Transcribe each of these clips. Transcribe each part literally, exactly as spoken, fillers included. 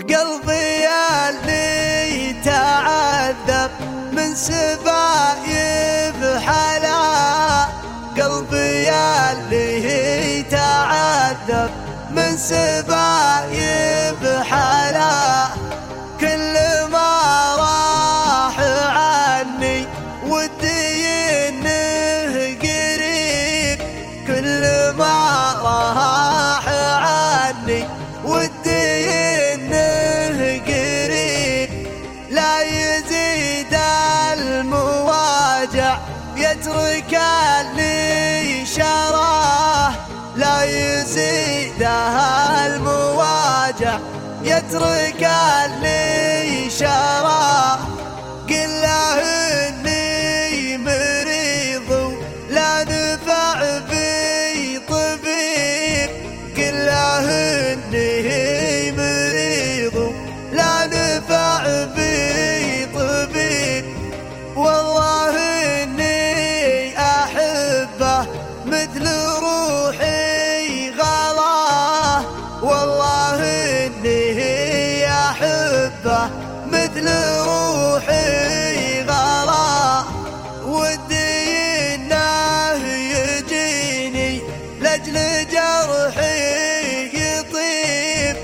قلبي اللي تعذب من سبايب حلا، قلبي اللي تعذب من سبايب حلا، كل ما راح عني ودي انه قريب، كل ما راح عني ودي انه قريب، لا يزيد المواجع يترك اللي شراه، لا يزيدها المواجع يترك اللي شراه، قل له اني مريض ولا نفع بي طبيب، قل له اني مريض ولا نفع بي طبيب، والله اني احبه مثل روحي غلاه، والله اني احبه مثل روحي غلاه، ودي انه يجيني لاجل جرحي يطيب،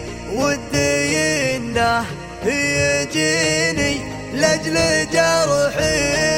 ودي انه يجيني لاجل جرحي